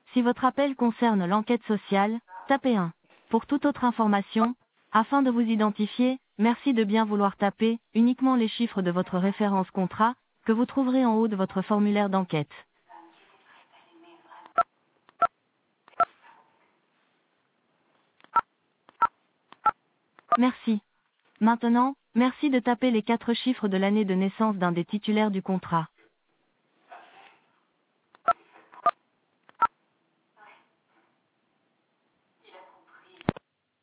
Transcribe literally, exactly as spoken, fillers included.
Si votre appel concerne l'enquête sociale, tapez un. Pour toute autre information, afin de vous identifier, merci de bien vouloir taper uniquement les chiffres de votre référence contrat, que vous trouverez en haut de votre formulaire d'enquête. Merci. Maintenant, merci de taper les quatre chiffres de l'année de naissance d'un des titulaires du contrat.